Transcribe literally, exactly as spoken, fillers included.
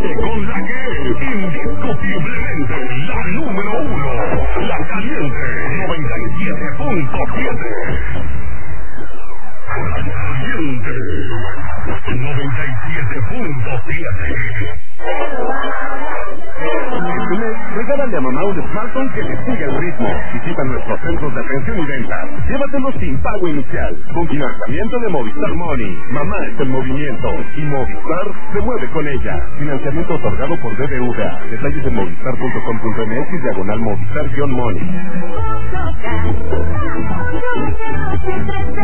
Quédate con la que es indiscutiblemente la número uno, la caliente noventa y siete punto siete. Caliente noventa y siete punto siete. Este mes, regálale a mamá un smartphone que le siga el ritmo. Visita nuestros centros de atención y venta. Llévatelo sin pago inicial. Con financiamiento de Movistar Money. Mamá está en movimiento. Y Movistar se mueve con ella. Financiamiento otorgado por B B V A. Detalles en movistar punto com punto m x diagonal Movistar-Money.